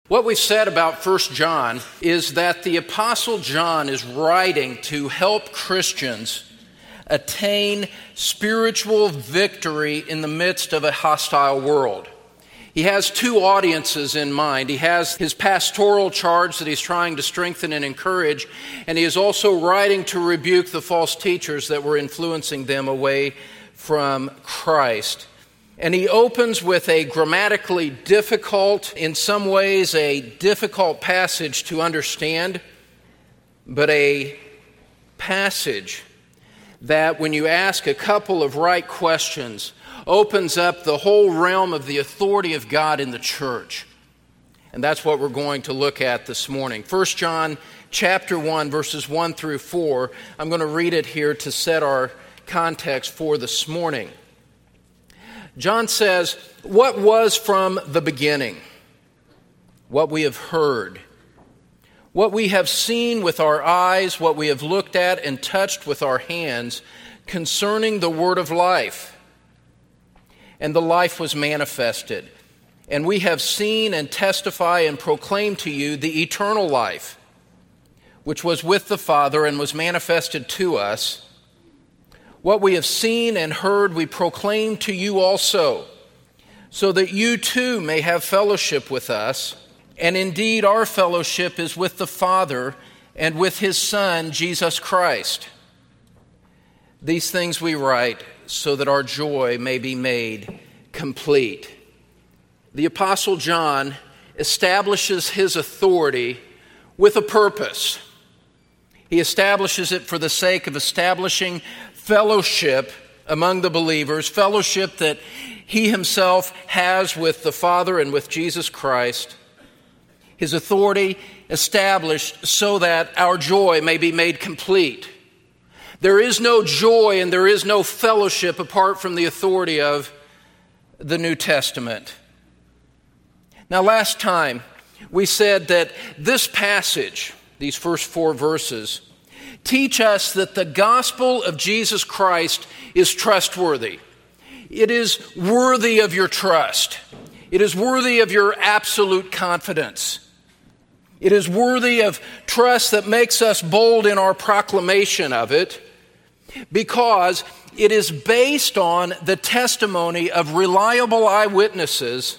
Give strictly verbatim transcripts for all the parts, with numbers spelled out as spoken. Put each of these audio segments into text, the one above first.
What we've said about First John is that the Apostle John is writing to help Christians attain spiritual victory in the midst of a hostile world. He has two audiences in mind. He has his pastoral charge that he's trying to strengthen and encourage, and he is also writing to rebuke the false teachers that were influencing them away from Christ. And he opens with a grammatically difficult, in some ways a difficult passage to understand, but a passage that, when you ask a couple of right questions, opens up the whole realm of the authority of God in the church. And that's what we're going to look at this morning. First John chapter one, verses one through four. I'm going to read it here to set our context for this morning. John says, "What was from the beginning, what we have heard, what we have seen with our eyes, what we have looked at and touched with our hands, concerning the word of life. And the life was manifested, and we have seen and testify and proclaim to you the eternal life, which was with the Father and was manifested to us. What we have seen and heard we proclaim to you also, so that you too may have fellowship with us. And indeed our fellowship is with the Father and with His Son, Jesus Christ. These things we write so that our joy may be made complete." The Apostle John establishes his authority with a purpose. He establishes it for the sake of establishing fellowship among the believers, fellowship that he himself has with the Father and with Jesus Christ. His authority established so that our joy may be made complete. There is no joy and there is no fellowship apart from the authority of the New Testament. Now, last time we said that this passage, these first four verses, teach us that the gospel of Jesus Christ is trustworthy. It is worthy of your trust. It is worthy of your absolute confidence. It is worthy of trust that makes us bold in our proclamation of it, because it is based on the testimony of reliable eyewitnesses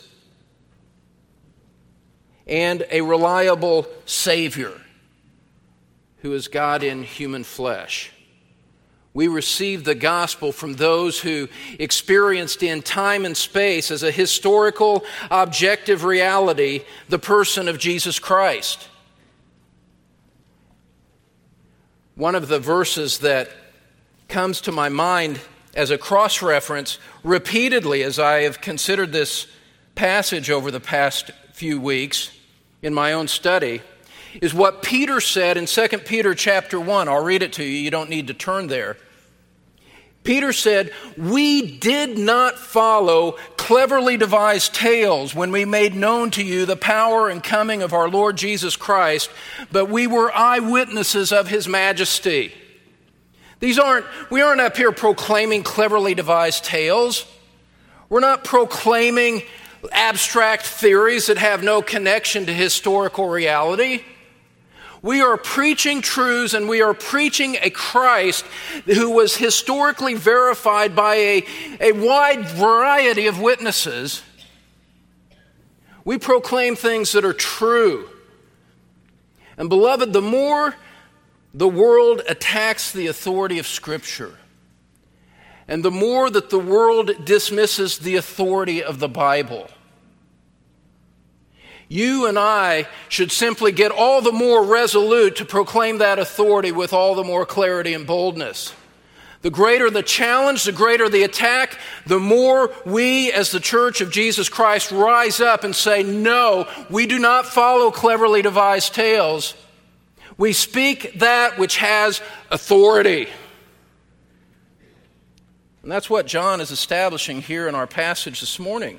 and a reliable Savior, who is God in human flesh. We receive the gospel from those who experienced in time and space as a historical, objective reality the person of Jesus Christ. One of the verses that comes to my mind as a cross-reference repeatedly as I have considered this passage over the past few weeks in my own study is what Peter said in Second Peter chapter one. I'll read it to you. You don't need to turn there. Peter said, "We did not follow cleverly devised tales when we made known to you the power and coming of our Lord Jesus Christ, but we were eyewitnesses of His majesty." These aren't, we aren't up here proclaiming cleverly devised tales. We're not proclaiming abstract theories that have no connection to historical reality. We are preaching truths, and we are preaching a Christ who was historically verified by a, a wide variety of witnesses. We proclaim things that are true. And beloved, the more the world attacks the authority of Scripture, and the more that the world dismisses the authority of the Bible, you and I should simply get all the more resolute to proclaim that authority with all the more clarity and boldness. The greater the challenge, the greater the attack, the more we as the Church of Jesus Christ rise up and say, "No, we do not follow cleverly devised tales. We speak that which has authority." And that's what John is establishing here in our passage this morning.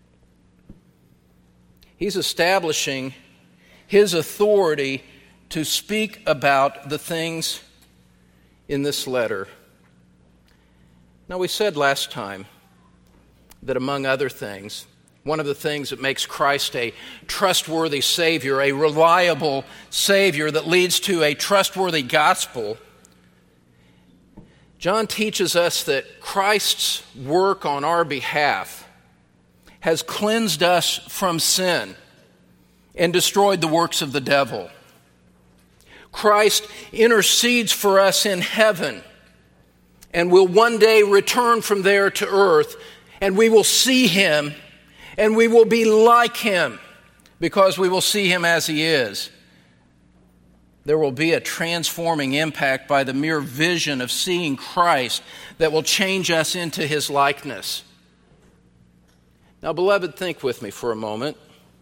He's establishing his authority to speak about the things in this letter. Now, we said last time that, among other things, One of the things that makes Christ a trustworthy Savior, a reliable Savior that leads to a trustworthy gospel, John teaches us that Christ's work on our behalf has cleansed us from sin and destroyed the works of the devil. Christ intercedes for us in heaven and will one day return from there to earth, and we will see him and we will be like him because we will see him as he is. There will be a transforming impact by the mere vision of seeing Christ that will change us into his likeness. Now, beloved, think with me for a moment.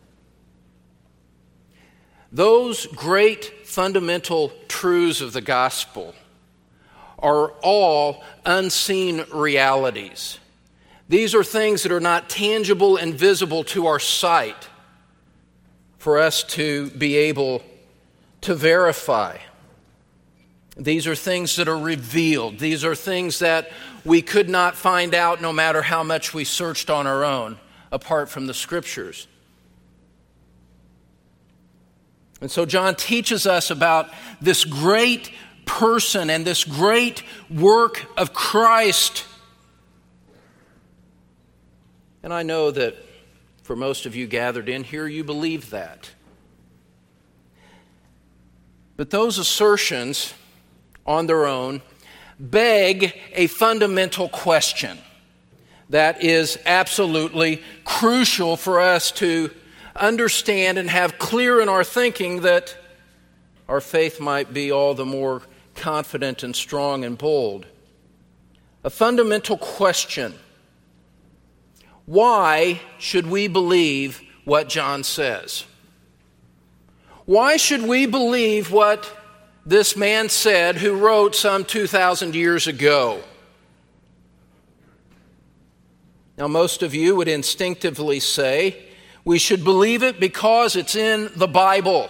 Those great fundamental truths of the gospel are all unseen realities. These are things that are not tangible and visible to our sight for us to be able to verify. These are things that are revealed. These are things that we could not find out no matter how much we searched on our own, apart from the Scriptures. And so John teaches us about this great person and this great work of Christ. And I know that for most of you gathered in here, you believe that. But those assertions on their own beg a fundamental question that is absolutely crucial for us to understand and have clear in our thinking, that our faith might be all the more confident and strong and bold. A fundamental question: why should we believe what John says? Why should we believe what this man said who wrote some two thousand years ago? Now, most of you would instinctively say we should believe it because it's in the Bible.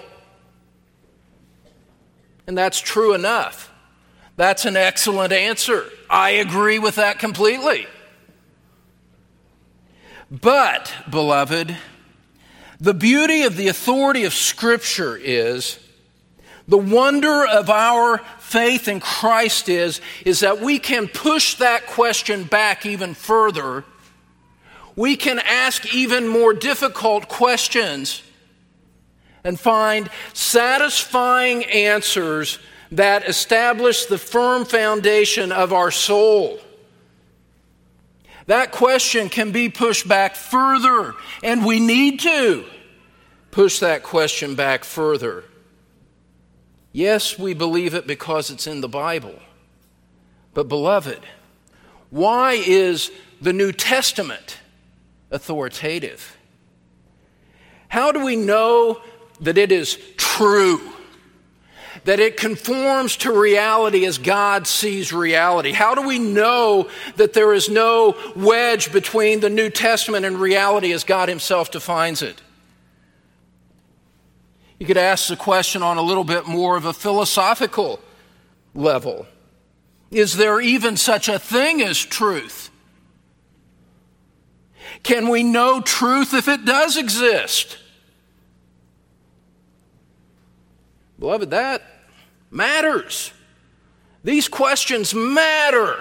And that's true enough. That's an excellent answer. I agree with that completely. But, beloved, the beauty of the authority of Scripture is, the wonder of our faith in Christ is, is that we can push that question back even further. We can ask even more difficult questions and find satisfying answers that establish the firm foundation of our soul. That question can be pushed back further, and we need to push that question back further. Yes, we believe it because it's in the Bible. But beloved, why is the New Testament authoritative? How do we know that it is true? That it conforms to reality as God sees reality? How do we know that there is no wedge between the New Testament and reality as God himself defines it? You could ask the question on a little bit more of a philosophical level. Is there even such a thing as truth? Can we know truth if it does exist? Beloved, that matters. These questions matter.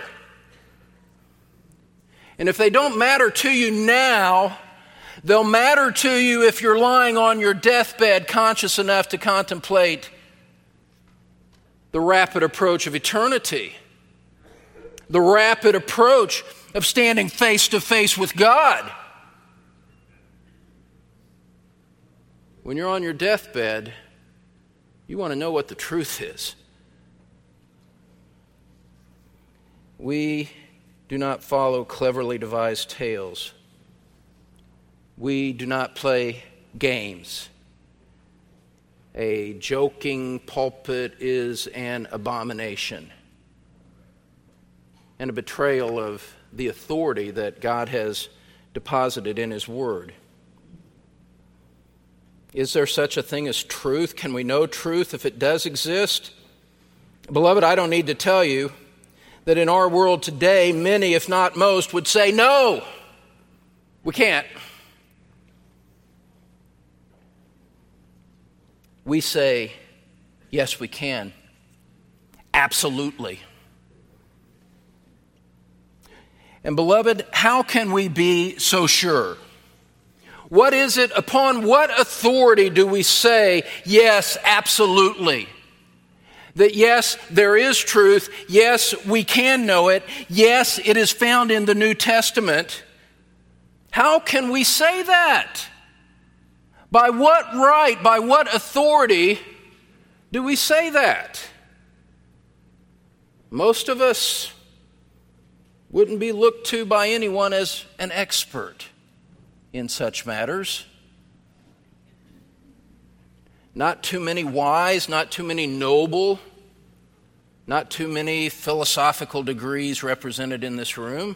And if they don't matter to you now, they'll matter to you if you're lying on your deathbed conscious enough to contemplate the rapid approach of eternity, the rapid approach of standing face to face with God. When you're on your deathbed, you want to know what the truth is. We do not follow cleverly devised tales. We do not play games. A joking pulpit is an abomination and a betrayal of the authority that God has deposited in his word. Is there such a thing as truth? Can we know truth if it does exist? Beloved, I don't need to tell you that in our world today, many, if not most, would say, no, we can't. we say, yes, we can. Absolutely. And beloved, how can we be so sure? What is it, upon what authority do we say, yes, absolutely? That yes, there is truth. Yes, we can know it. Yes, it is found in the New Testament. How can we say that? By what right, by what authority do we say that? Most of us wouldn't be looked to by anyone as an expert in such matters. Not too many wise, not too many noble, not too many philosophical degrees represented in this room.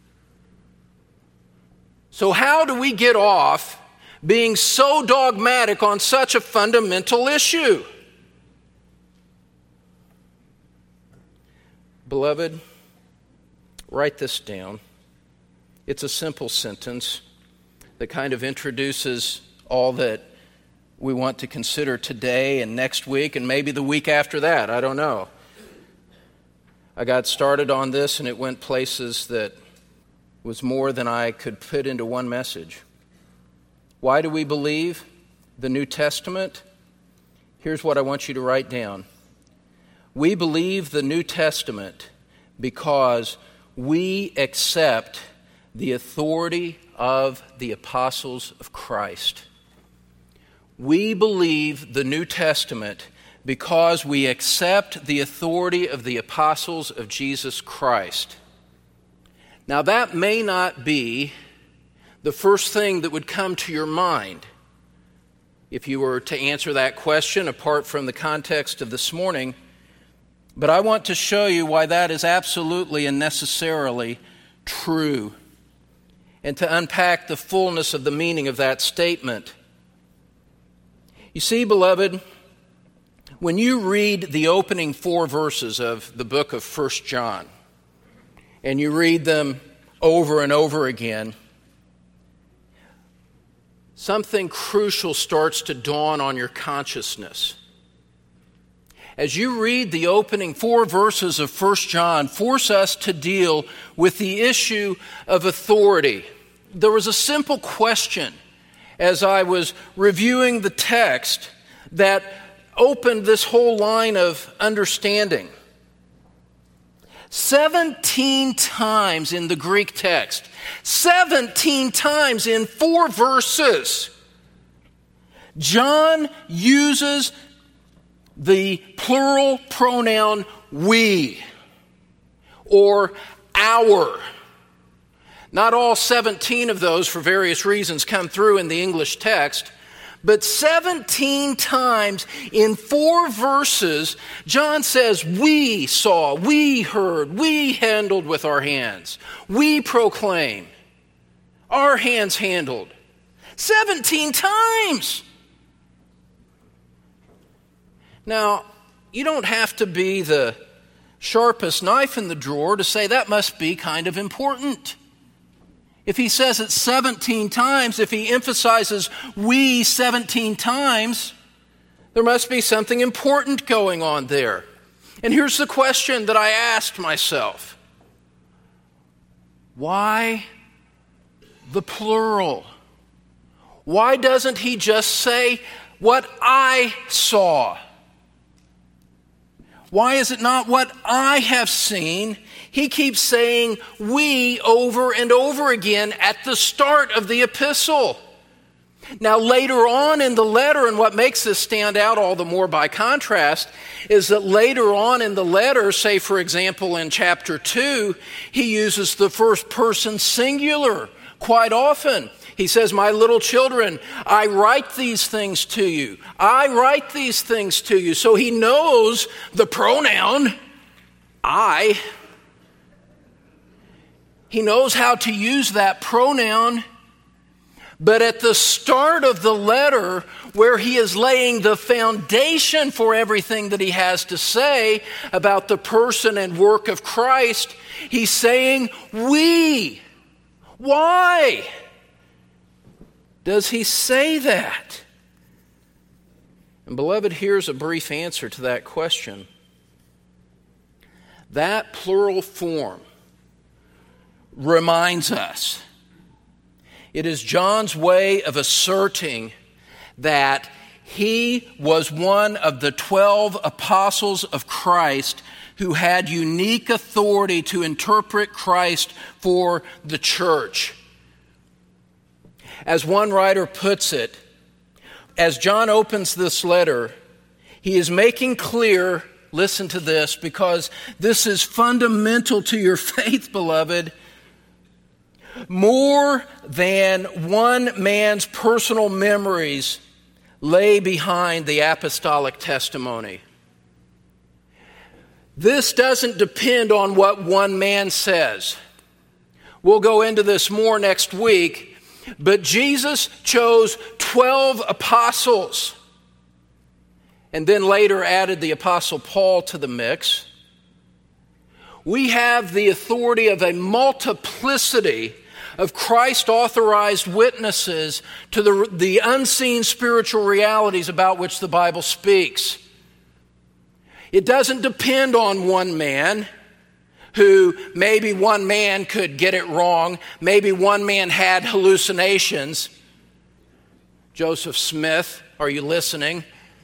So how do we get off being so dogmatic on such a fundamental issue? Beloved, write this down. It's a simple sentence that kind of introduces all that we want to consider today and next week and maybe the week after that. I don't know. I got started on this and it went places that was more than I could put into one message. Why do we believe the New Testament? Here's what I want you to write down. We believe the New Testament because we accept the authority of the apostles of Christ. We believe the New Testament because we accept the authority of the apostles of Jesus Christ. Now, that may not be the first thing that would come to your mind if you were to answer that question apart from the context of this morning, but I want to show you why that is absolutely and necessarily true, and to unpack the fullness of the meaning of that statement. You see, beloved, when you read the opening four verses of the book of First John, and you read them over and over again, something crucial starts to dawn on your consciousness. As you read the opening four verses of First John, force us to deal with the issue of authority. There was a simple question as I was reviewing the text that opened this whole line of understanding. Seventeen times in the Greek text, seventeen times in four verses, John uses the plural pronoun we or our. Not all seventeen of those, for various reasons, come through in the English text, but seventeen times in four verses, John says, we saw, we heard, we handled with our hands, we proclaim, our hands handled. seventeen times! Now, you don't have to be the sharpest knife in the drawer to say that must be kind of important. If he says it seventeen times, if he emphasizes we seventeen times, there must be something important going on there. And here's the question that I asked myself. Why the plural? Why doesn't he just say what I saw? Why is it not what I have seen? He keeps saying we over and over again at the start of the epistle. Now later on in the letter, and what makes this stand out all the more by contrast, is that later on in the letter, say for example in chapter two, he uses the first person singular quite often. He says, my little children, I write these things to you. I write these things to you. So he knows the pronoun I. He knows how to use that pronoun. But at the start of the letter, where he is laying the foundation for everything that he has to say about the person and work of Christ, he's saying, we. Why does he say that? And beloved, here's a brief answer to that question. That plural form reminds us. It is John's way of asserting that he was one of the twelve apostles of Christ who had unique authority to interpret Christ for the church. As one writer puts it, as John opens this letter, he is making clear, listen to this, because this is fundamental to your faith, beloved, more than one man's personal memories lay behind the apostolic testimony. This doesn't depend on what one man says. We'll go into this more next week, but Jesus chose twelve apostles and then later added the apostle Paul to the mix. We have the authority of a multiplicity of Christ-authorized witnesses to the, the unseen spiritual realities about which the Bible speaks. It doesn't depend on one man who maybe one man could get it wrong. Maybe one man had hallucinations. Joseph Smith, are you listening?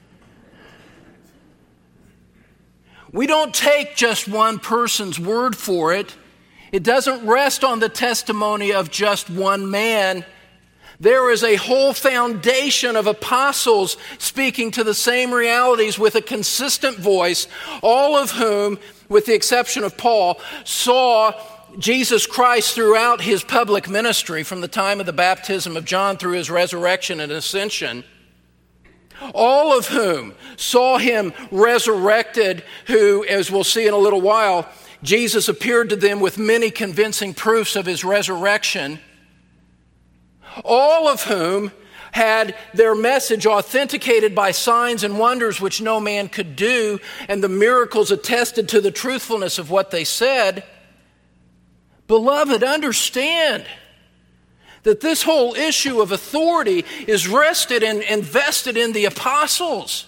We don't take just one person's word for it. It doesn't rest on the testimony of just one man. There is a whole foundation of apostles speaking to the same realities with a consistent voice, all of whom, with the exception of Paul, saw Jesus Christ throughout his public ministry from the time of the baptism of John through his resurrection and ascension. All of whom saw him resurrected, who, as we'll see in a little while, Jesus appeared to them with many convincing proofs of his resurrection. All of whom had their message authenticated by signs and wonders which no man could do, and the miracles attested to the truthfulness of what they said. Beloved, understand that this whole issue of authority is rested and invested in the apostles.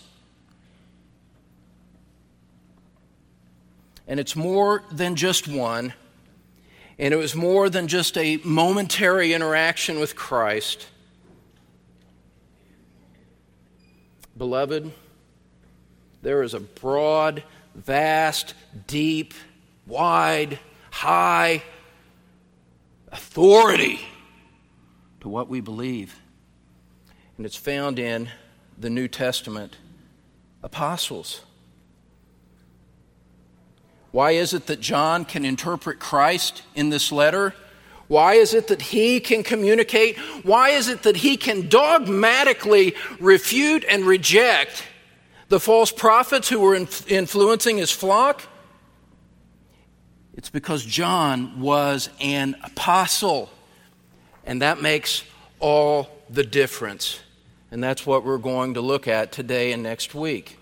And it's more than just one. And it was more than just a momentary interaction with Christ. Beloved, there is a broad, vast, deep, wide, high authority to what we believe. And it's found in the New Testament apostles. Why is it that John can interpret Christ in this letter? Why is it that he can communicate? Why is it that he can dogmatically refute and reject the false prophets who were influencing his flock? It's because John was an apostle, and that makes all the difference. And that's what we're going to look at today and next week.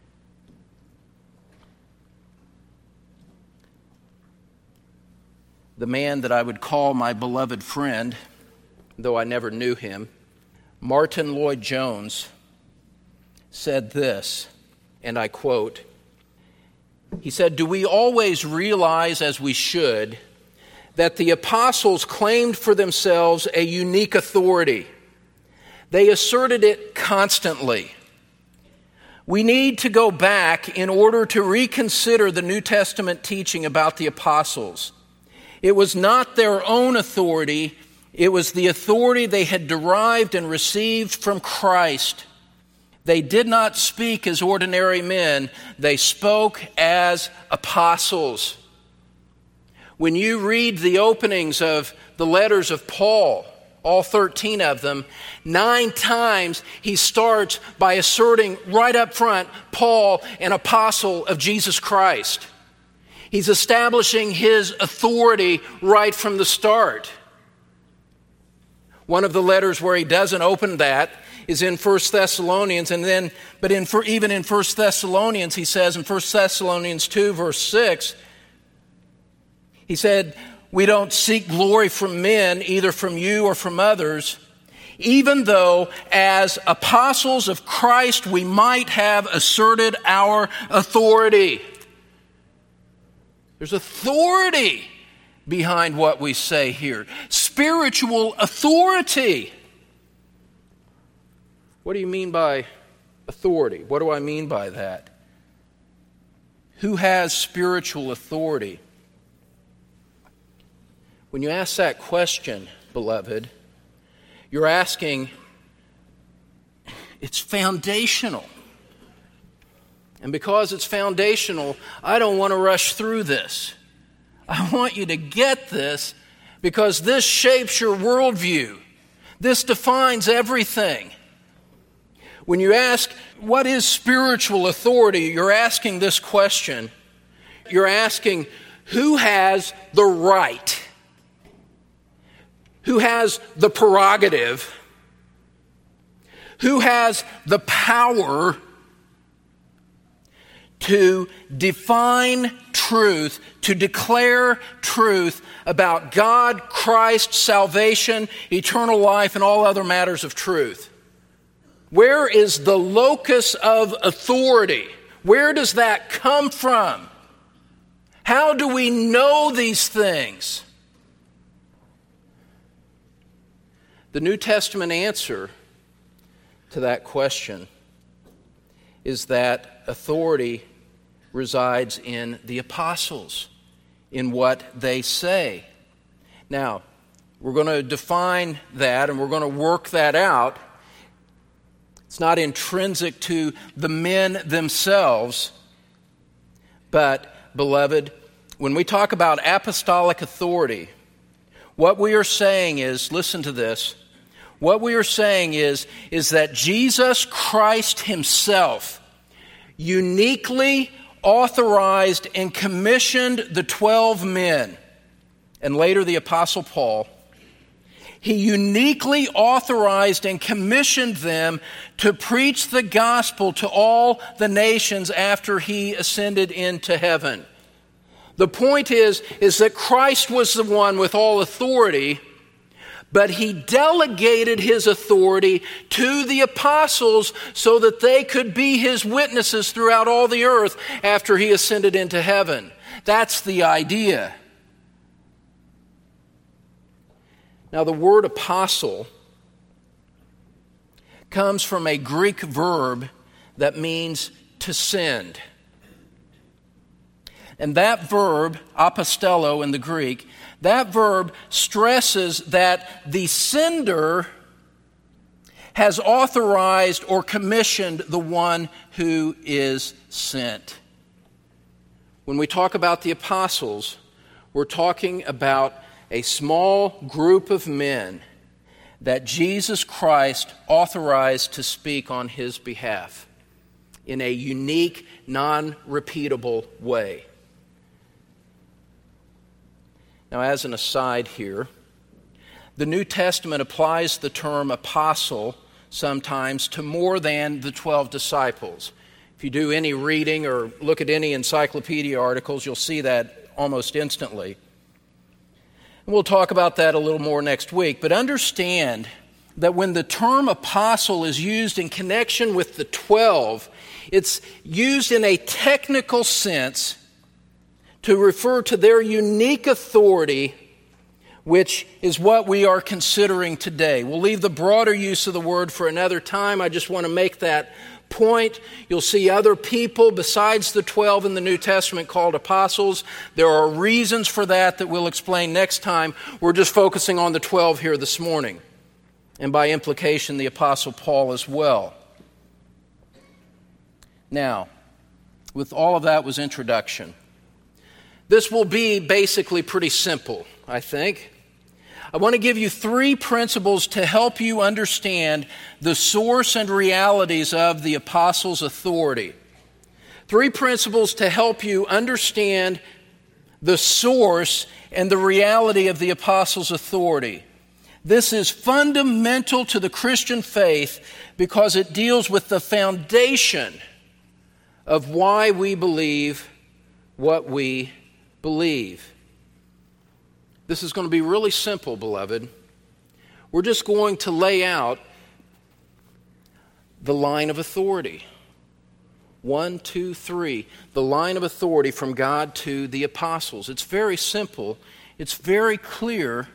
The man that I would call my beloved friend, though I never knew him, Martin Lloyd-Jones, said this, and I quote, he said, "Do we always realize, as we should, that the apostles claimed for themselves a unique authority? They asserted it constantly. We need to go back in order to reconsider the New Testament teaching about the apostles. It was not their own authority, it was the authority they had derived and received from Christ. They did not speak as ordinary men, they spoke as apostles." When you read the openings of the letters of Paul, all thirteen of them, nine times he starts by asserting right up front, Paul, an apostle of Jesus Christ. He's establishing his authority right from the start. One of the letters where he doesn't open that is in First Thessalonians, and then, but in even in First Thessalonians, he says in First Thessalonians two, verse six, he said, "We don't seek glory from men, either from you or from others. even though as apostles of Christ we might have asserted our authority. There's authority behind what we say here. Spiritual authority. What do you mean by authority? What do I mean by that? Who has spiritual authority? When you ask that question, beloved, you're asking, it's foundational. And because it's foundational, I don't want to rush through this. I want you to get this because this shapes your worldview. This defines everything. When you ask, what is spiritual authority? You're asking this question. You're asking, who has the right? Who has the prerogative? Who has the power to define truth, to declare truth about God, Christ, salvation, eternal life, and all other matters of truth? Where is the locus of authority? Where does that come from? How do we know these things? The New Testament answer to that question is that authority resides in the apostles, in what they say. Now, we're going to define that and we're going to work that out. It's not intrinsic to the men themselves, but, beloved, when we talk about apostolic authority, what we are saying is, listen to this, what we are saying is, is that Jesus Christ himself uniquely authorized and commissioned the twelve men, and later the Apostle Paul. He uniquely authorized and commissioned them to preach the gospel to all the nations after he ascended into heaven. The point is, is that Christ was the one with all authority, but he delegated his authority to the apostles so that they could be his witnesses throughout all the earth after he ascended into heaven. That's the idea. Now, the word apostle comes from a Greek verb that means to send. And that verb, apostello in the Greek, that verb stresses that the sender has authorized or commissioned the one who is sent. When we talk about the apostles, we're talking about a small group of men that Jesus Christ authorized to speak on his behalf in a unique, non-repeatable way. Now, as an aside here, the New Testament applies the term apostle sometimes to more than the twelve disciples. If you do any reading or look at any encyclopedia articles, you'll see that almost instantly. And we'll talk about that a little more next week. But understand that when the term apostle is used in connection with the twelve, it's used in a technical sense to refer to their unique authority, which is what we are considering today. We'll leave the broader use of the word for another time. I just want to make that point. You'll see other people besides the twelve in the New Testament called apostles. There are reasons for that that we'll explain next time. We're just focusing on the twelve here this morning, and by implication, the Apostle Paul as well. Now, with all of that was introduction. This will be basically pretty simple, I think. I want to give you three principles to help you understand the source and realities of the apostles' authority. Three principles to help you understand the source and the reality of the apostles' authority. This is fundamental to the Christian faith because it deals with the foundation of why we believe what we believe. This is going to be really simple, beloved. We're just going to lay out the line of authority. One, two, three. The line of authority from God to the apostles. It's very simple. It's very clear.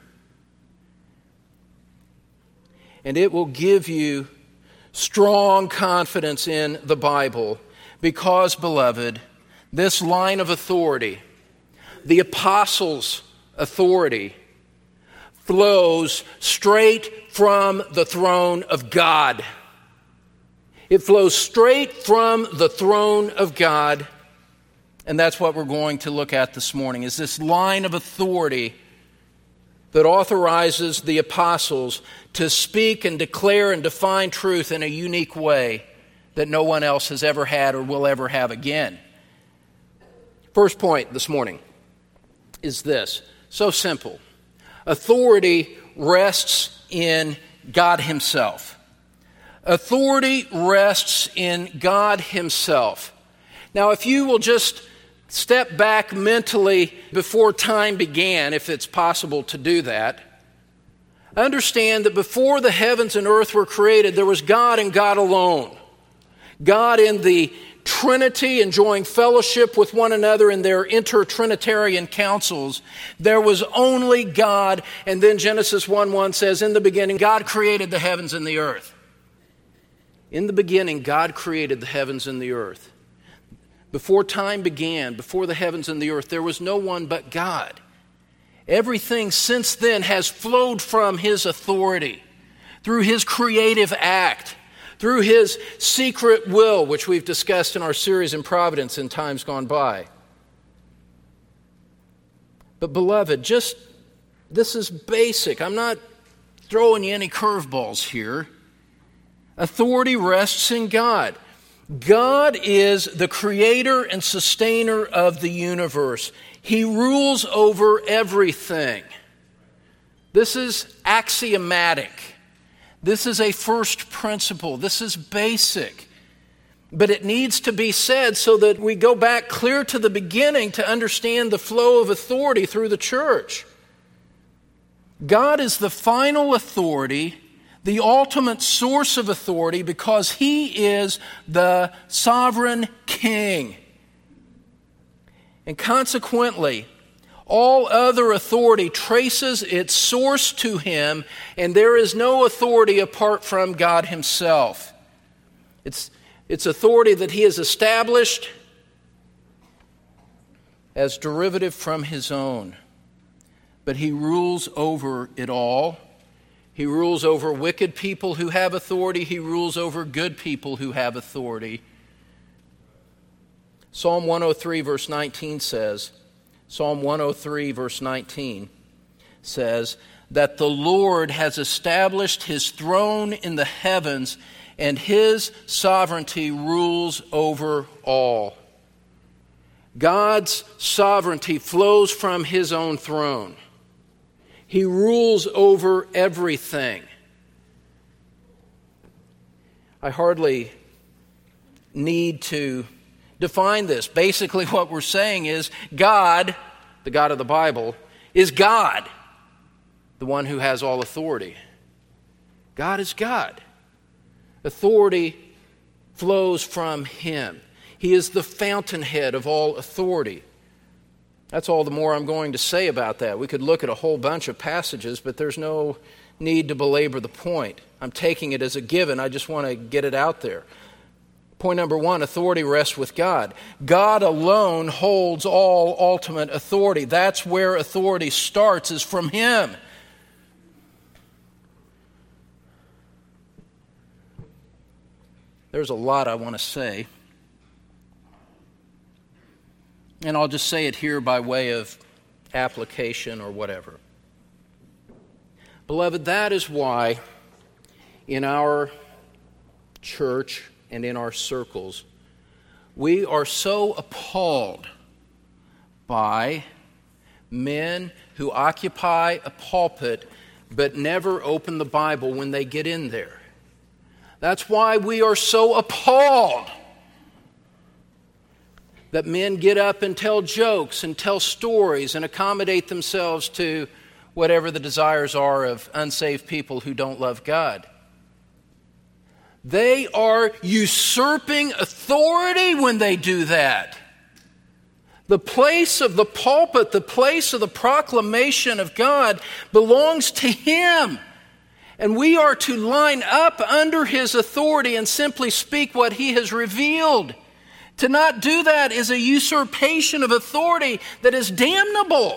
And it will give you strong confidence in the Bible because, beloved, this line of authority, the apostles' authority, flows straight from the throne of God. It flows straight from the throne of God, and that's what we're going to look at this morning, is this line of authority that authorizes the apostles to speak and declare and define truth in a unique way that no one else has ever had or will ever have again. First point this morning is this, so simple. Authority rests in God Himself. Authority rests in God Himself. Now, if you will just step back mentally before time began, if it's possible to do that, understand that before the heavens and earth were created, there was God and God alone. God in the Trinity, enjoying fellowship with one another in their inter-Trinitarian councils. There was only God, and then Genesis one one says, in the beginning, God created the heavens and the earth. In the beginning, God created the heavens and the earth. Before time began, before the heavens and the earth, there was no one but God. Everything since then has flowed from His authority, through His creative act, through His secret will, which we've discussed in our series in Providence in times gone by. But beloved, just, this is basic. I'm not throwing you any curveballs here. Authority rests in God. God is the creator and sustainer of the universe. He rules over everything. This is axiomatic. This is a first principle. This is basic. But it needs to be said so that we go back clear to the beginning to understand the flow of authority through the church. God is the final authority, the ultimate source of authority, because He is the sovereign king. And consequently, all other authority traces its source to Him, and there is no authority apart from God Himself. It's, it's authority that He has established as derivative from His own. But He rules over it all. He rules over wicked people who have authority. He rules over good people who have authority. Psalm one oh three verse nineteen says, Psalm one oh three verse nineteen says that the Lord has established His throne in the heavens, and His sovereignty rules over all. God's sovereignty flows from His own throne. He rules over everything. I hardly need to define this. Basically, what we're saying is God, the God of the Bible, is God, the one who has all authority. God is God. Authority flows from Him. He is the fountainhead of all authority. That's all the more I'm going to say about that. We could look at a whole bunch of passages, but there's no need to belabor the point. I'm taking it as a given. I just want to get it out there. Point number one, authority rests with God. God alone holds all ultimate authority. That's where authority starts, is from Him. There's a lot I want to say. And I'll just say it here by way of application or whatever. Beloved, that is why in our church and in our circles, we are so appalled by men who occupy a pulpit but never open the Bible when they get in there. That's why we are so appalled that men get up and tell jokes and tell stories and accommodate themselves to whatever the desires are of unsaved people who don't love God. They are usurping authority when they do that. The place of the pulpit, the place of the proclamation of God belongs to Him. And we are to line up under His authority and simply speak what He has revealed. To not do that is a usurpation of authority that is damnable.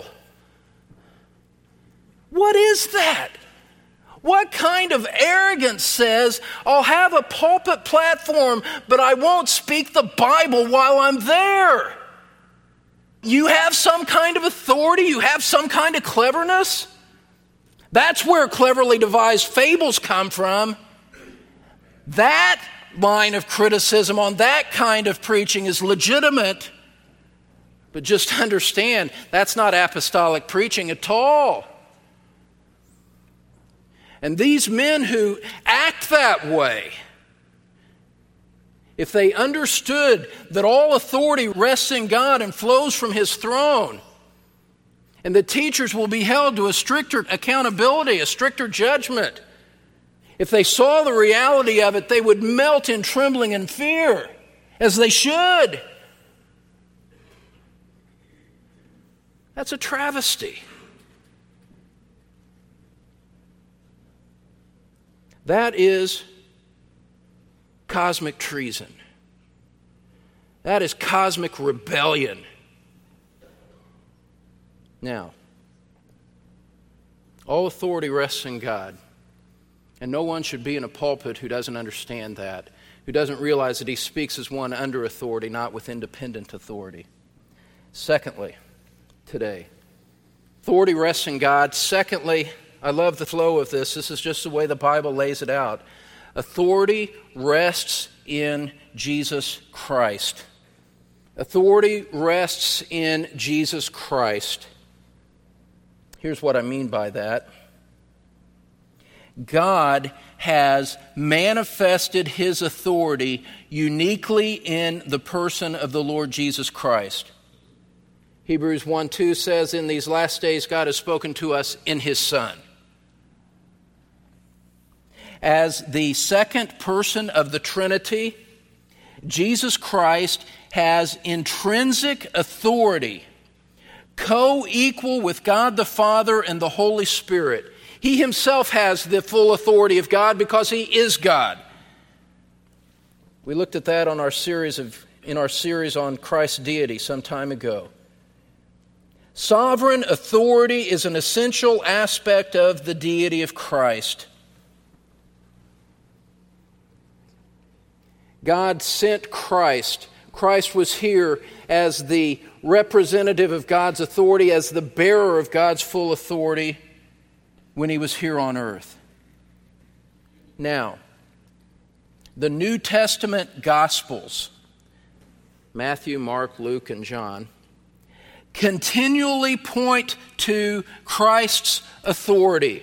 What is that? What kind of arrogance says, I'll have a pulpit platform, but I won't speak the Bible while I'm there? You have some kind of authority? You have some kind of cleverness? That's where cleverly devised fables come from. That line of criticism on that kind of preaching is legitimate. But just understand, that's not apostolic preaching at all. And these men who act that way, if they understood that all authority rests in God and flows from His throne, and the teachers will be held to a stricter accountability, a stricter judgment, if they saw the reality of it, they would melt in trembling and fear, as they should. That's a travesty. That is cosmic treason. That is cosmic rebellion. Now, all authority rests in God. And no one should be in a pulpit who doesn't understand that, who doesn't realize that he speaks as one under authority, not with independent authority. Secondly, today, authority rests in God. Secondly, I love the flow of this. This is just the way the Bible lays it out. Authority rests in Jesus Christ. Authority rests in Jesus Christ. Here's what I mean by that. God has manifested His authority uniquely in the person of the Lord Jesus Christ. Hebrews one two says, in these last days God has spoken to us in His Son. As the second person of the Trinity, Jesus Christ has intrinsic authority, co-equal with God the Father and the Holy Spirit. He Himself has the full authority of God because He is God. We looked at that on our series of in our series on Christ's deity some time ago. Sovereign authority is an essential aspect of the deity of Christ. God sent Christ. Christ was here as the representative of God's authority, as the bearer of God's full authority when He was here on earth. Now, the New Testament Gospels, Matthew, Mark, Luke, and John, continually point to Christ's authority.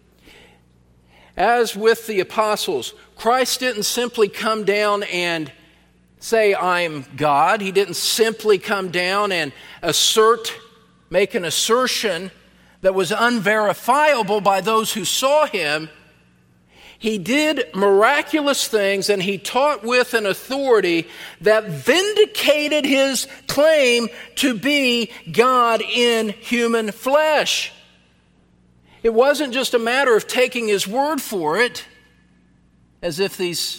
As with the apostles, Christ didn't simply come down and say, I'm God. He didn't simply come down and assert, make an assertion that was unverifiable by those who saw Him. He did miraculous things, and He taught with an authority that vindicated His claim to be God in human flesh. It wasn't just a matter of taking His word for it, as if these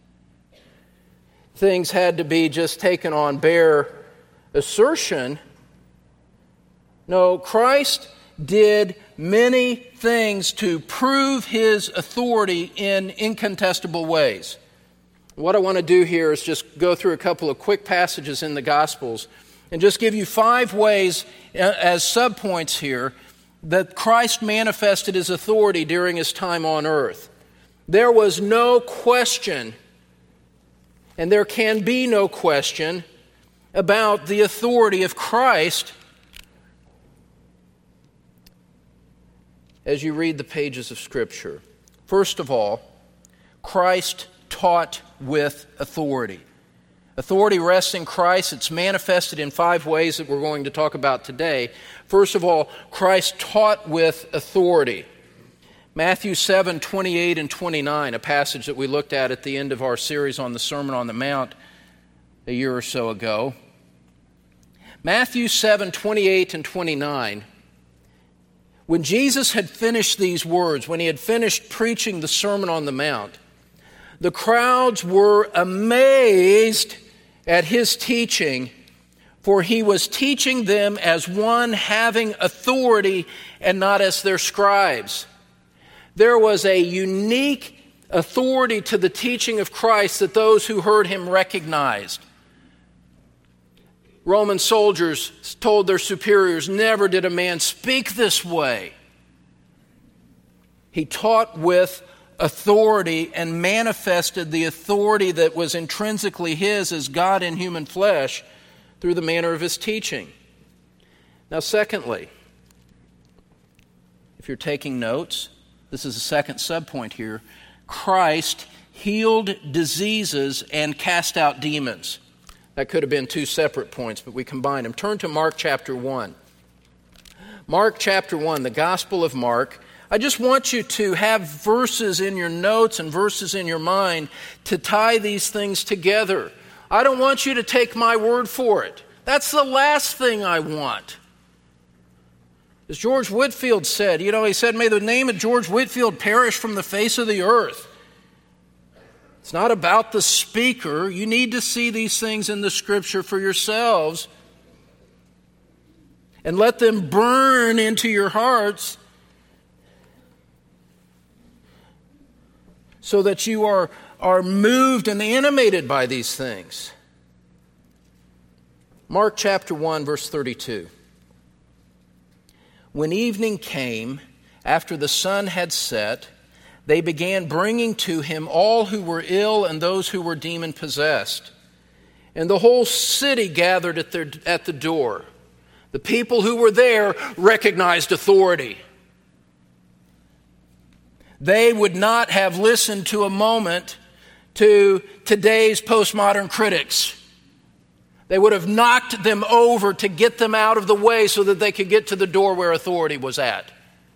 things had to be just taken on bare assertion. No, Christ did many things to prove His authority in incontestable ways. What I want to do here is just go through a couple of quick passages in the Gospels and just give you five ways as subpoints here that Christ manifested His authority during His time on earth. There was no question, and there can be no question, about the authority of Christ as you read the pages of Scripture. First of all, Christ taught with authority. Authority rests in Christ. It's manifested in five ways that we're going to talk about today. First of all, Christ taught with authority. Matthew seven, twenty-eight and twenty-nine, a passage that we looked at at the end of our series on the Sermon on the Mount a year or so ago. Matthew seven, twenty-eight and twenty-nine. When Jesus had finished these words, when he had finished preaching the Sermon on the Mount, the crowds were amazed at his teaching, for he was teaching them as one having authority and not as their scribes. There was a unique authority to the teaching of Christ that those who heard him recognized. Roman soldiers told their superiors, "Never did a man speak this way." He taught with authority and manifested the authority that was intrinsically his as God in human flesh through the manner of his teaching. Now, secondly, if you're taking notes, this is the second subpoint here. Christ healed diseases and cast out demons. That could have been two separate points, but we combined them. Turn to Mark chapter one. Mark chapter one, the Gospel of Mark. I just want you to have verses in your notes and verses in your mind to tie these things together. I don't want you to take my word for it. That's the last thing I want. As George Whitefield said, you know, he said, "May the name of George Whitefield perish from the face of the earth." It's not about the speaker. You need to see these things in the Scripture for yourselves and let them burn into your hearts so that you are, are moved and animated by these things. Mark chapter one, verse thirty-two. When evening came, after the sun had set, they began bringing to him all who were ill and those who were demon-possessed. And the whole city gathered at, their, at the door. The people who were there recognized authority. They would not have listened to a moment to today's postmodern critics. They would have knocked them over to get them out of the way so that they could get to the door where authority was at.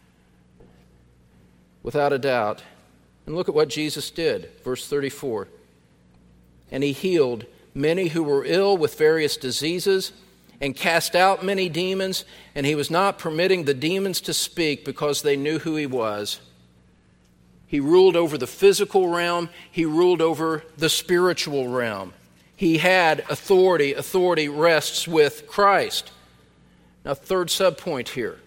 Without a doubt. And look at what Jesus did. Verse thirty-four. And he healed many who were ill with various diseases and cast out many demons, and he was not permitting the demons to speak because they knew who he was. He ruled over the physical realm. He ruled over the spiritual realm. He had authority. Authority rests with Christ. Now, third subpoint here.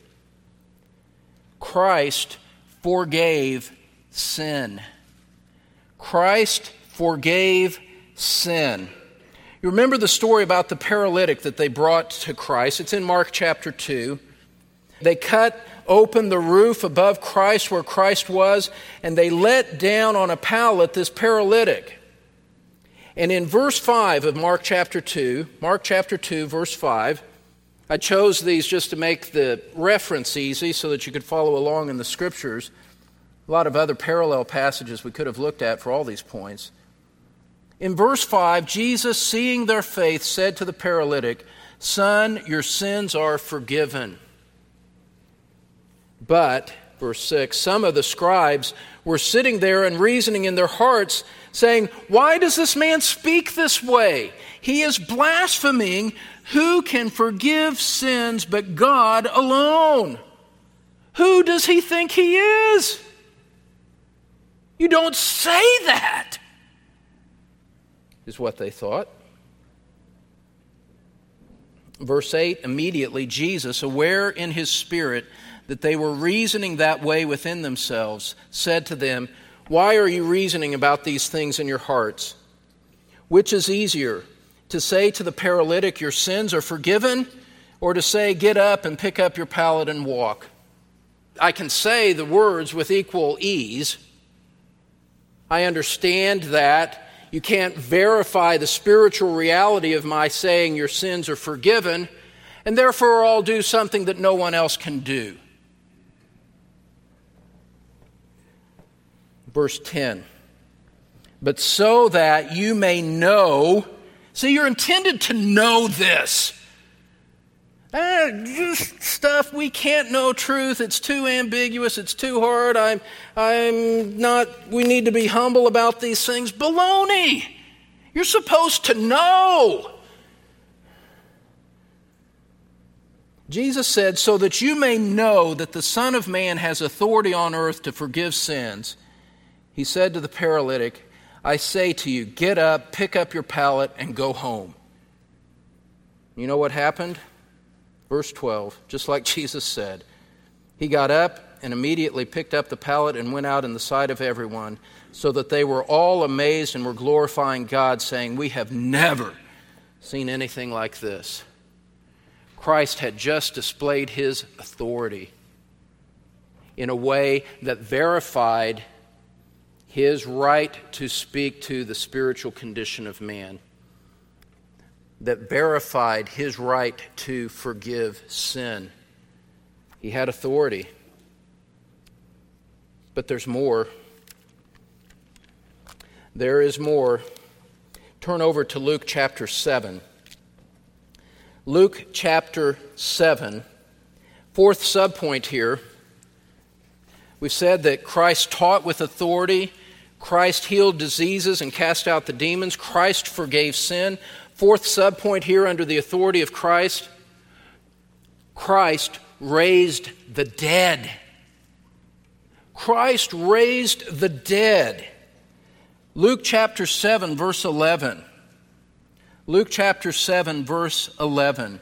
Christ forgave sin. Christ forgave sin. You remember the story about the paralytic that they brought to Christ. It's in Mark chapter two. They cut open the roof above Christ where Christ was, and they let down on a pallet this paralytic. And in verse five of Mark chapter two, Mark chapter two, verse five, I chose these just to make the reference easy so that you could follow along in the Scriptures. A lot of other parallel passages we could have looked at for all these points. In verse five, Jesus, seeing their faith, said to the paralytic, "Son, your sins are forgiven." But, verse six, some of the scribes were sitting there and reasoning in their hearts, saying, "Why does this man speak this way? He is blaspheming. Who can forgive sins but God alone? Who does he think he is? You don't say that," is what they thought. Verse eight, immediately Jesus, aware in his spirit that they were reasoning that way within themselves, said to them, "Why are you reasoning about these things in your hearts? Which is easier, to say to the paralytic, 'Your sins are forgiven,' or to say, 'Get up and pick up your pallet and walk'?" I can say the words with equal ease. I understand that you can't verify the spiritual reality of my saying your sins are forgiven, and therefore I'll do something that no one else can do. Verse ten, "But so that you may know See, you're intended to know this. Ah, just stuff we can't know truth. It's too ambiguous. It's too hard. I'm, I'm not, we need to be humble about these things. Baloney! You're supposed to know. Jesus said, so that you may know that the Son of Man has authority on earth to forgive sins. He said to the paralytic, I say to you, get up, pick up your pallet, and go home. You know what happened? Verse twelve, just like Jesus said. He got up and immediately picked up the pallet and went out in the sight of everyone, so that they were all amazed and were glorifying God, saying, we have never seen anything like this. Christ had just displayed his authority in a way that verified his right to speak to the spiritual condition of man, that verified his right to forgive sin. He had authority. But there's more. There is more. Turn over to Luke chapter seven. Luke chapter seven. Fourth subpoint here. We've said that Christ taught with authority. Christ healed diseases and cast out the demons. Christ forgave sin. Fourth subpoint here under the authority of Christ. Christ raised the dead. Christ raised the dead. Luke chapter seven, verse eleven. Luke chapter seven, verse eleven.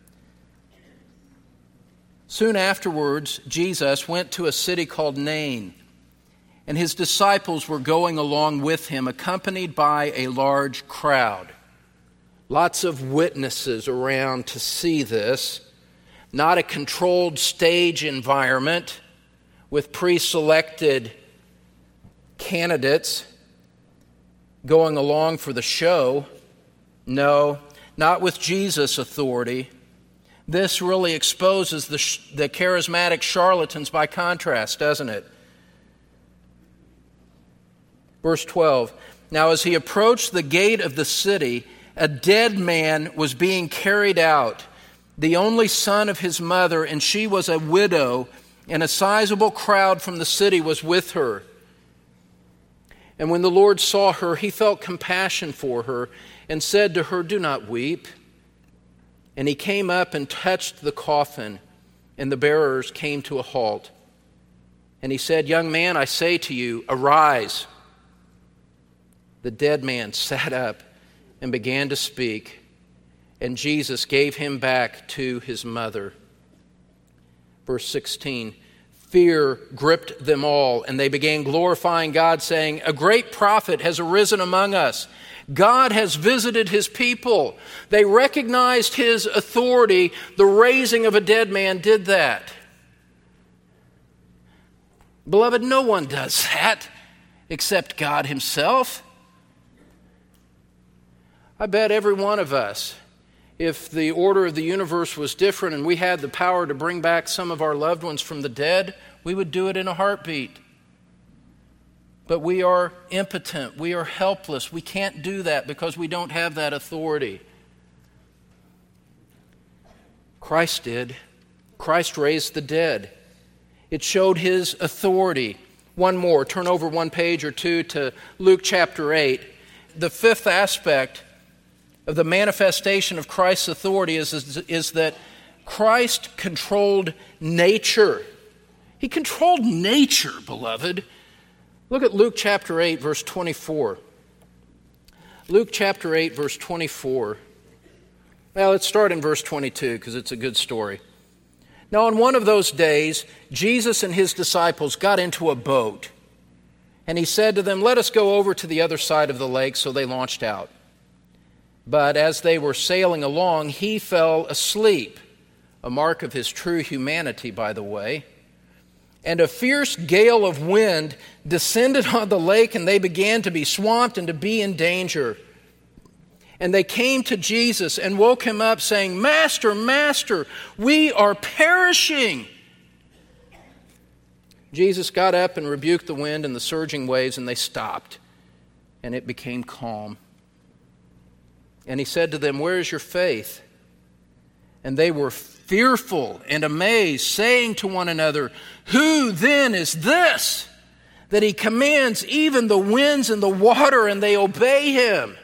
Soon afterwards, Jesus went to a city called Nain, and his disciples were going along with him, accompanied by a large crowd. Lots of witnesses around to see this. Not a controlled stage environment with pre-selected candidates going along for the show. No, not with Jesus' authority. This really exposes the, the charismatic charlatans by contrast, doesn't it? Verse twelve, now as he approached the gate of the city, a dead man was being carried out, the only son of his mother, and she was a widow, and a sizable crowd from the city was with her. And when the Lord saw her, he felt compassion for her and said to her, do not weep. And he came up and touched the coffin, and the bearers came to a halt. And he said, young man, I say to you, arise. The dead man sat up and began to speak, and Jesus gave him back to his mother. Verse sixteen, fear gripped them all, and they began glorifying God, saying, a great prophet has arisen among us. God has visited his people. They recognized his authority. The raising of a dead man did that. Beloved, no one does that except God himself. I bet every one of us, if the order of the universe was different and we had the power to bring back some of our loved ones from the dead, we would do it in a heartbeat. But we are impotent. We are helpless. We can't do that because we don't have that authority. Christ did. Christ raised the dead. It showed his authority. One more. Turn over one page or two to Luke chapter eight. The fifth aspect of the manifestation of Christ's authority is, is, is that Christ controlled nature. He controlled nature, beloved. Look at Luke chapter eight, verse twenty-four. Luke chapter eight, verse twenty-four. Well, let's start in verse twenty-two because it's a good story. Now, on one of those days, Jesus and his disciples got into a boat, and he said to them, let us go over to the other side of the lake. So they launched out. But as they were sailing along, he fell asleep, a mark of his true humanity, by the way. And a fierce gale of wind descended on the lake, and they began to be swamped and to be in danger. And they came to Jesus and woke him up, saying, Master, Master, we are perishing. Jesus got up and rebuked the wind and the surging waves, and they stopped, and it became calm. And he said to them, "Where is your faith?" And they were fearful and amazed, saying to one another, "Who then is this, that he commands even the winds and the water, and they obey him?"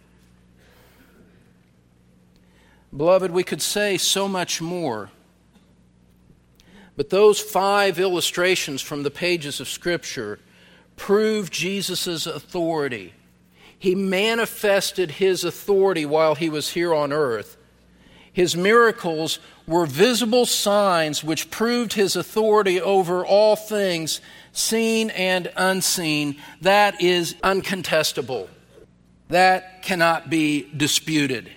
Beloved, we could say so much more. But those five illustrations from the pages of Scripture prove Jesus' authority. He manifested his authority while he was here on earth. His miracles were visible signs which proved his authority over all things, seen and unseen. That is uncontestable. That cannot be disputed.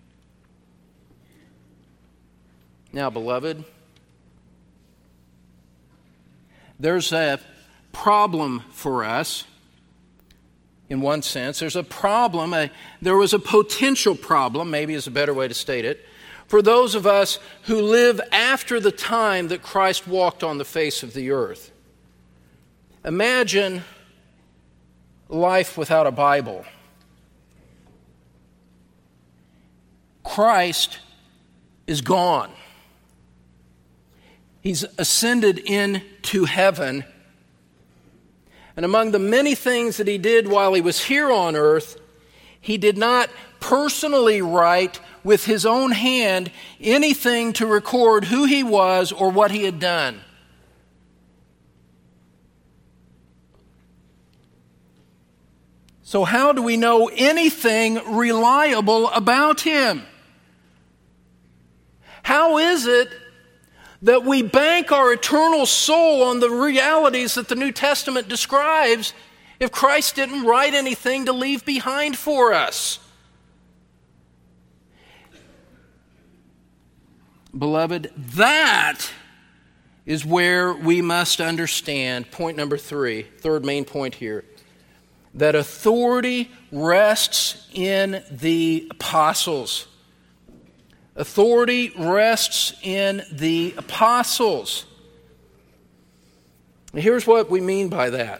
Now, beloved, there's a problem for us. In one sense, there's a problem, a, there was a potential problem, maybe is a better way to state it, for those of us who live after the time that Christ walked on the face of the earth. Imagine life without a Bible. Christ is gone. He's ascended into heaven. And among the many things that he did while he was here on earth, he did not personally write with his own hand anything to record who he was or what he had done. So how do we know anything reliable about him? How is it that we bank our eternal soul on the realities that the New Testament describes if Christ didn't write anything to leave behind for us? Beloved, that is where we must understand, point number three, third main point here, that authority rests in the apostles. Authority rests in the apostles. And here's what we mean by that.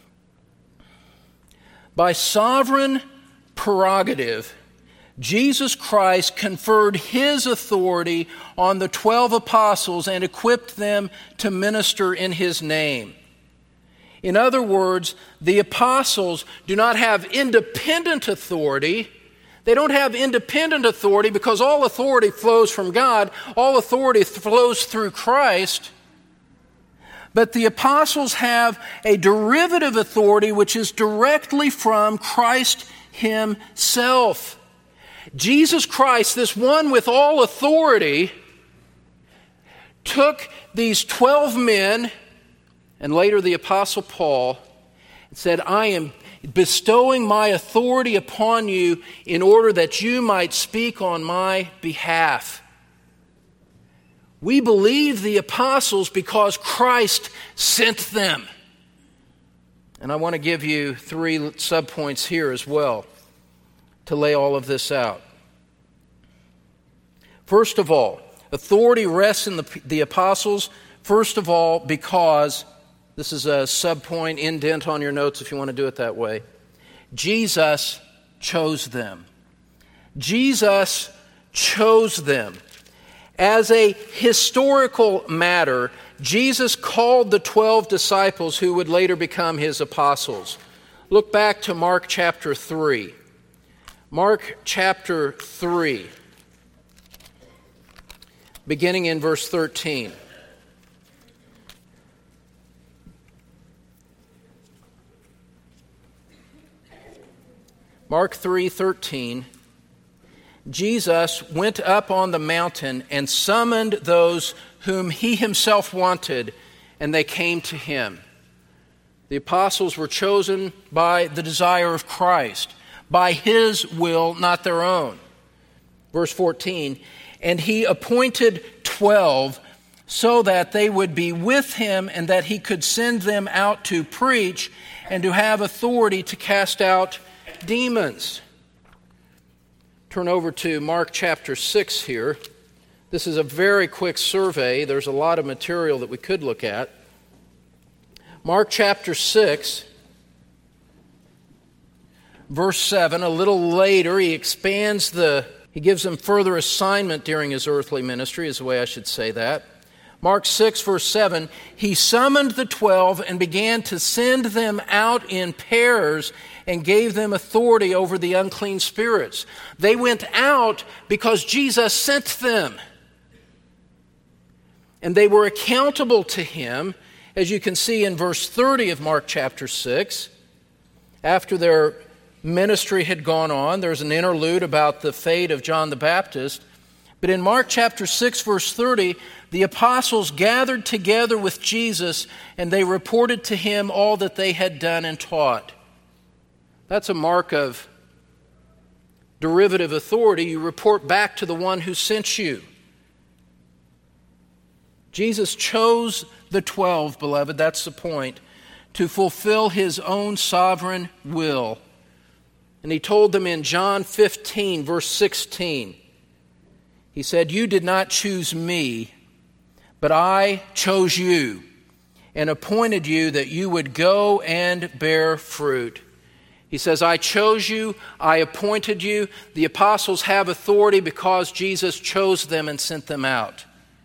By sovereign prerogative, Jesus Christ conferred his authority on the twelve apostles and equipped them to minister in his name. In other words, the apostles do not have independent authority. They don't have independent authority because all authority flows from God. All authority flows through Christ. But the apostles have a derivative authority which is directly from Christ himself. Jesus Christ, this one with all authority, took these twelve men, and later the Apostle Paul, and said, "I am bestowing my authority upon you in order that you might speak on my behalf." We believe the apostles because Christ sent them. And I want to give you three subpoints here as well to lay all of this out. First of all, authority rests in the, the apostles, first of all, because, this is a subpoint, indent on your notes if you want to do it that way, Jesus chose them. Jesus chose them. As a historical matter, Jesus called the twelve disciples who would later become his apostles. Look back to Mark chapter three. Mark chapter three, beginning in verse thirteen. Mark three thirteen. Jesus went up on the mountain and summoned those whom he himself wanted, and they came to him. The apostles were chosen by the desire of Christ, by his will, not their own. Verse fourteen, and he appointed twelve so that they would be with him and that he could send them out to preach and to have authority to cast out demons. Turn over to Mark chapter six here. This is a very quick survey. There's a lot of material that we could look at. Mark chapter six, verse seven, a little later, he expands the, he gives them further assignment during his earthly ministry, is the way I should say that. Mark six, verse seven, he summoned the twelve and began to send them out in pairs and gave them authority over the unclean spirits. They went out because Jesus sent them. And they were accountable to him, as you can see in verse thirty of Mark chapter six. After their ministry had gone on, there's an interlude about the fate of John the Baptist. But in Mark chapter six, verse thirty, the apostles gathered together with Jesus and they reported to him all that they had done and taught. That's a mark of derivative authority. You report back to the one who sent you. Jesus chose the twelve, beloved, that's the point, to fulfill his own sovereign will. And he told them in John fifteen, verse sixteen, he said, "You did not choose me, but I chose you and appointed you that you would go and bear fruit." He says, I chose you, I appointed you. The apostles have authority because Jesus chose them and sent them out.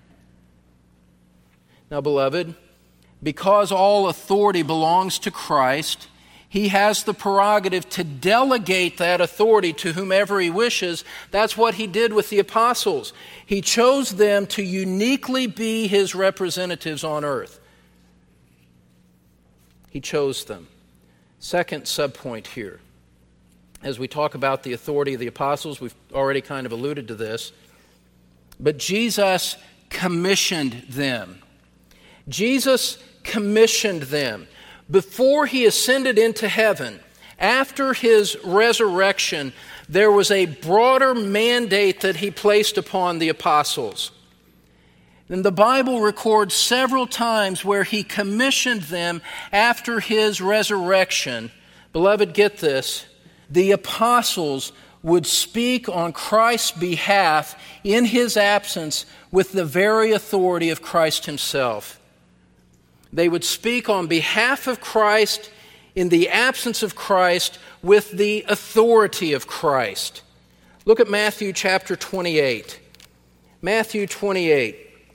Now, beloved, because all authority belongs to Christ, he has the prerogative to delegate that authority to whomever he wishes. That's what he did with the apostles. He chose them to uniquely be his representatives on earth. He chose them. Second subpoint here. As we talk about the authority of the apostles, we've already kind of alluded to this. But Jesus commissioned them. Jesus commissioned them. Before he ascended into heaven, after his resurrection, there was a broader mandate that he placed upon the apostles. And the Bible records several times where he commissioned them after his resurrection. Beloved, get this. The apostles would speak on Christ's behalf in his absence with the very authority of Christ himself. They would speak on behalf of Christ in the absence of Christ with the authority of Christ. Look at Matthew chapter twenty-eight. Matthew twenty-eight.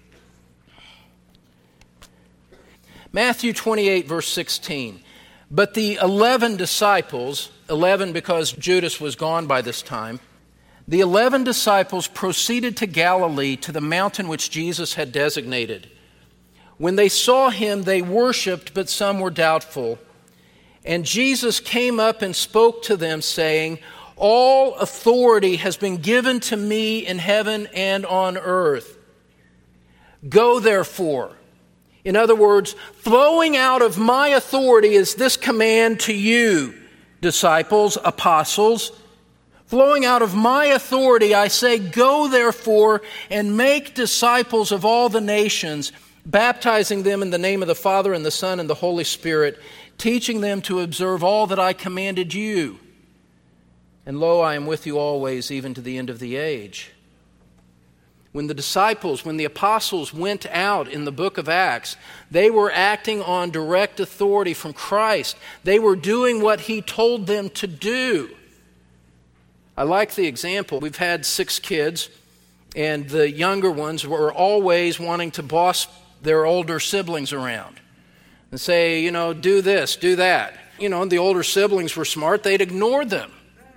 Matthew twenty-eight, verse sixteen. But the eleven disciples, eleven because Judas was gone by this time, the eleven disciples proceeded to Galilee to the mountain which Jesus had designated. When they saw him, they worshipped, but some were doubtful. And Jesus came up and spoke to them, saying, All authority has been given to me in heaven and on earth. Go therefore. In other words, flowing out of my authority is this command to you, disciples, apostles. Flowing out of my authority, I say, Go therefore and make disciples of all the nations, baptizing them in the name of the Father and the Son and the Holy Spirit, teaching them to observe all that I commanded you. And lo, I am with you always, even to the end of the age. When the disciples, when the apostles went out in the book of Acts, they were acting on direct authority from Christ. They were doing what he told them to do. I like the example. We've had six kids, and the younger ones were always wanting to boss their older siblings around and say, you know, do this, do that. You know, the older siblings were smart. They'd ignore them.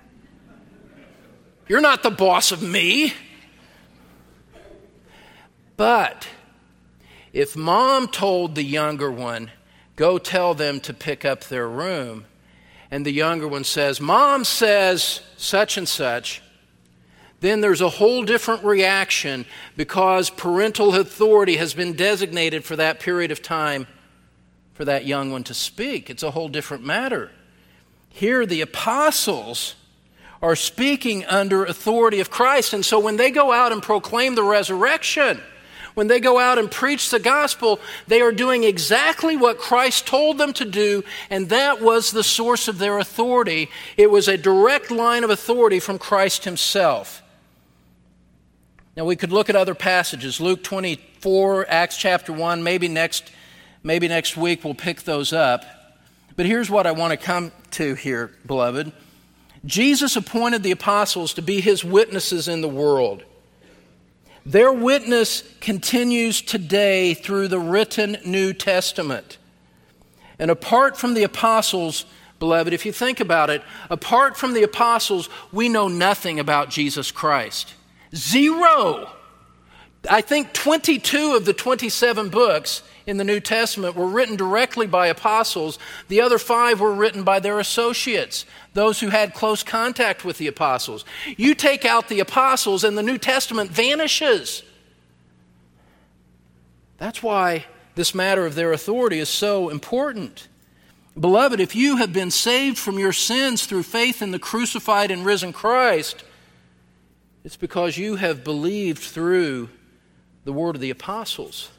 You're not the boss of me. But if mom told the younger one, go tell them to pick up their room, and the younger one says, Mom says such and such, then there's a whole different reaction because parental authority has been designated for that period of time for that young one to speak. It's a whole different matter. Here the apostles are speaking under authority of Christ, and so when they go out and proclaim the resurrection, when they go out and preach the gospel, they are doing exactly what Christ told them to do, and that was the source of their authority. It was a direct line of authority from Christ himself. Now we could look at other passages, Luke twenty-four, Acts chapter one, maybe next, maybe next week we'll pick those up. But here's what I want to come to here, beloved. Jesus appointed the apostles to be his witnesses in the world. Their witness continues today through the written New Testament. And apart from the apostles, beloved, if you think about it, apart from the apostles, we know nothing about Jesus Christ. Zero. I think twenty-two of the twenty-seven books in the New Testament were written directly by apostles. The other five were written by their associates, those who had close contact with the apostles. You take out the apostles and the New Testament vanishes. That's why this matter of their authority is so important. Beloved, if you have been saved from your sins through faith in the crucified and risen Christ, it's because you have believed through the word of the apostles.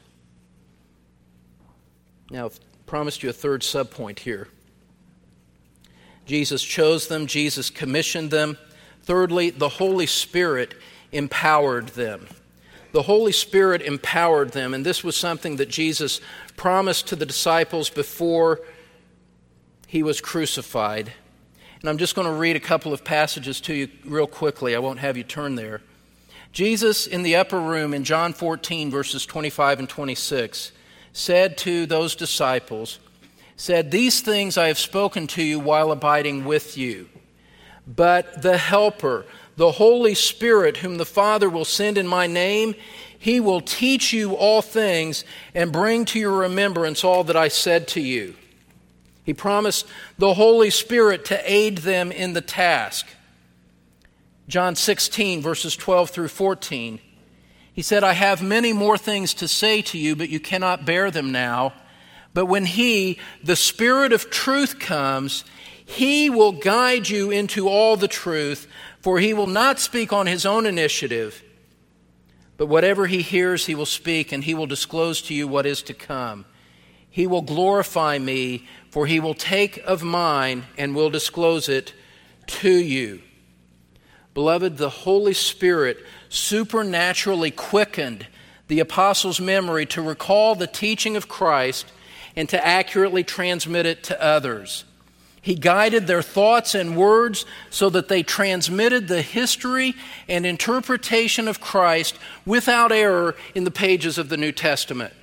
Now, I've promised you a third subpoint here. Jesus chose them. Jesus commissioned them. Thirdly, the Holy Spirit empowered them. The Holy Spirit empowered them, and this was something that Jesus promised to the disciples before he was crucified. And I'm just going to read a couple of passages to you real quickly. I won't have you turn there. Jesus in the upper room in John fourteen, verses twenty-five and twenty-six, said to those disciples, said, "These things I have spoken to you while abiding with you. But the Helper, the Holy Spirit, whom the Father will send in my name, he will teach you all things and bring to your remembrance all that I said to you." He promised the Holy Spirit to aid them in the task. John sixteen, verses twelve through fourteen. He said, "I have many more things to say to you, but you cannot bear them now. But when he, the Spirit of truth, comes, he will guide you into all the truth, for he will not speak on his own initiative, but whatever he hears he will speak, and he will disclose to you what is to come. He will glorify me, for he will take of mine and will disclose it to you." Beloved, the Holy Spirit supernaturally quickened the apostles' memory to recall the teaching of Christ and to accurately transmit it to others. He guided their thoughts and words so that they transmitted the history and interpretation of Christ without error in the pages of the New Testament.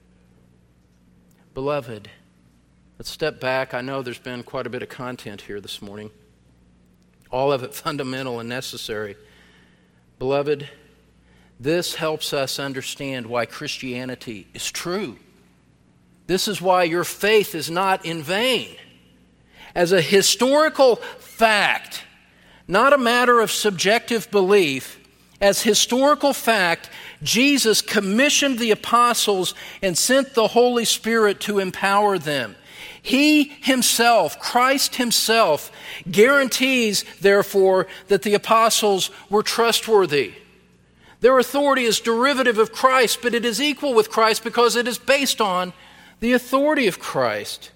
Beloved, let's step back. I know there's been quite a bit of content here this morning, all of it fundamental and necessary. Beloved, this helps us understand why Christianity is true. This is why your faith is not in vain. As a historical fact, not a matter of subjective belief, as historical fact, Jesus commissioned the apostles and sent the Holy Spirit to empower them. He himself, Christ himself, guarantees, therefore, that the apostles were trustworthy. Their authority is derivative of Christ, but it is equal with Christ because it is based on the authority of Christ.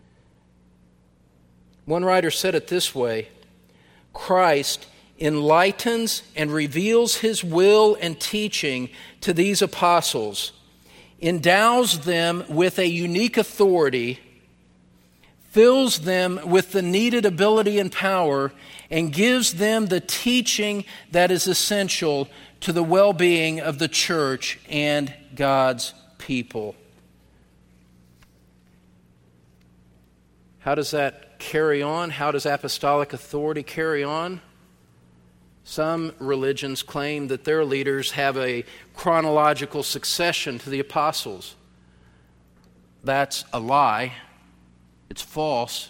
One writer said it this way: Christ enlightens and reveals his will and teaching to these apostles, endows them with a unique authority, fills them with the needed ability and power, and gives them the teaching that is essential to the well-being of the church and God's people. How does that carry on? How does apostolic authority carry on? Some religions claim that their leaders have a chronological succession to the apostles. That's a lie. It's false.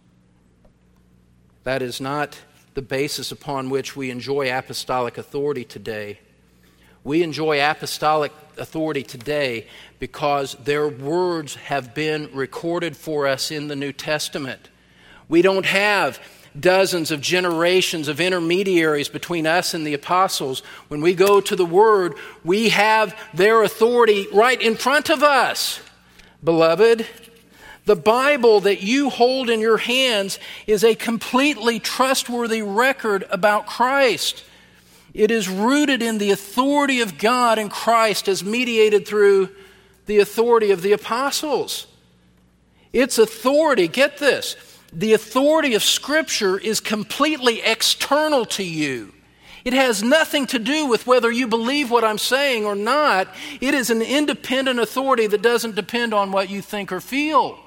That is not the basis upon which we enjoy apostolic authority today. We enjoy apostolic authority today because their words have been recorded for us in the New Testament. We don't have dozens of generations of intermediaries between us and the apostles. When we go to the Word, we have their authority right in front of us. Beloved, the Bible that you hold in your hands is a completely trustworthy record about Christ. It is rooted in the authority of God and Christ as mediated through the authority of the apostles. Its authority, get this, the authority of Scripture is completely external to you. It has nothing to do with whether you believe what I'm saying or not. It is an independent authority that doesn't depend on what you think or feel.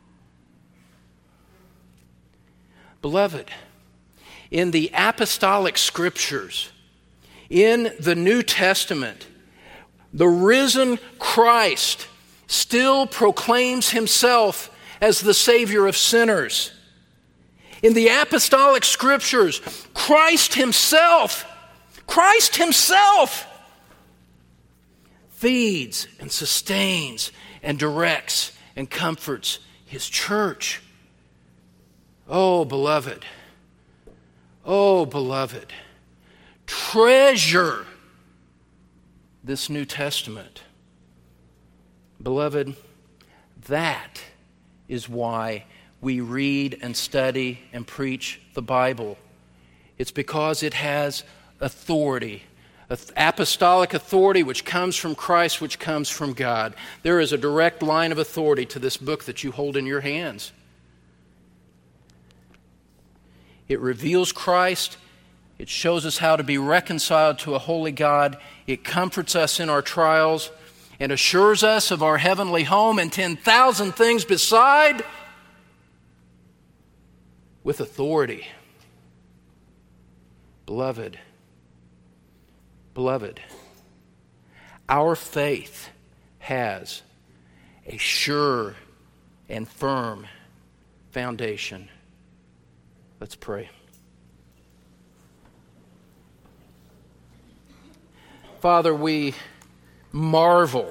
Beloved, in the apostolic Scriptures, in the New Testament, the risen Christ still proclaims himself as the Savior of sinners. In the apostolic Scriptures, Christ himself, Christ himself feeds and sustains and directs and comforts his church. Oh, beloved, oh, beloved, treasure this New Testament. Beloved, that is why we read and study and preach the Bible. It's because it has authority, apostolic authority which comes from Christ, which comes from God. There is a direct line of authority to this book that you hold in your hands. It reveals Christ. It shows us how to be reconciled to a holy God. It comforts us in our trials and assures us of our heavenly home and ten thousand things beside with authority. Beloved, beloved, our faith has a sure and firm foundation. Let's pray. Father, we marvel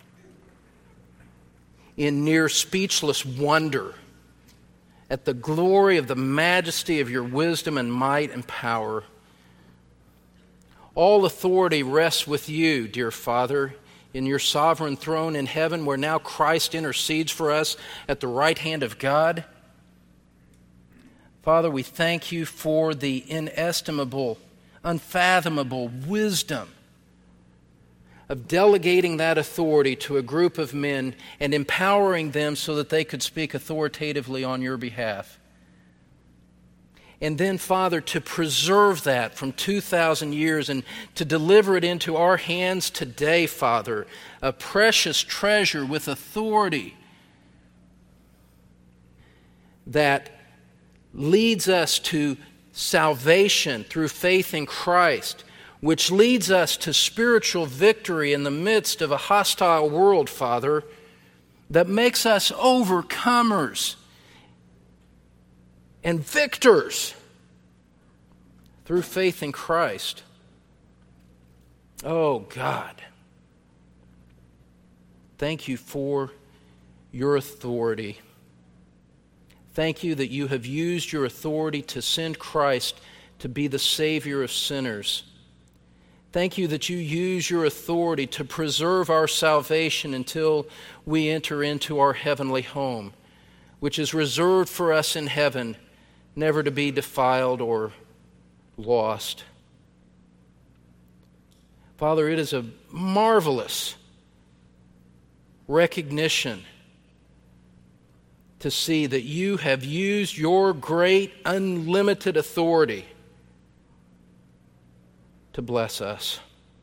in near speechless wonder at the glory of the majesty of your wisdom and might and power. All authority rests with you, dear Father, in your sovereign throne in heaven, where now Christ intercedes for us at the right hand of God. Father, we thank you for the inestimable, unfathomable wisdom of delegating that authority to a group of men and empowering them so that they could speak authoritatively on your behalf. And then, Father, to preserve that from two thousand years and to deliver it into our hands today, Father, a precious treasure with authority that leads us to salvation through faith in Christ, which leads us to spiritual victory in the midst of a hostile world, Father, that makes us overcomers and victors through faith in Christ. Oh, God, thank you for your authority. Thank you that you have used your authority to send Christ to be the Savior of sinners. Thank you that you use your authority to preserve our salvation until we enter into our heavenly home, which is reserved for us in heaven, never to be defiled or lost. Father, it is a marvelous recognition to see that you have used your great unlimited authority to bless us.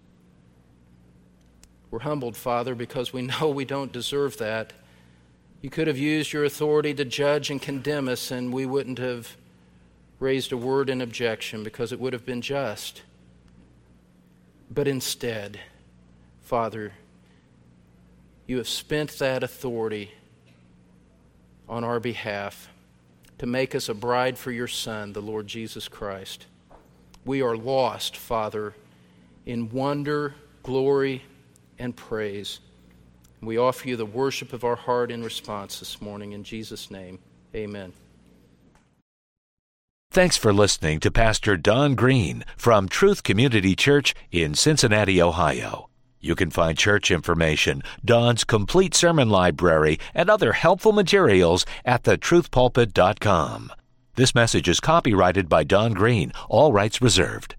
We're humbled, Father, because we know we don't deserve that. You could have used your authority to judge and condemn us, and we wouldn't have raised a word in objection because it would have been just. But instead, Father, you have spent that authority on our behalf to make us a bride for your Son, the Lord Jesus Christ. We are lost, Father, in wonder, glory, and praise. We offer you the worship of our heart in response this morning. In Jesus' name, amen. Thanks for listening to Pastor Don Green from Truth Community Church in Cincinnati, Ohio. You can find church information, Don's complete sermon library, and other helpful materials at the truth pulpit dot com. This message is copyrighted by Don Green, all rights reserved.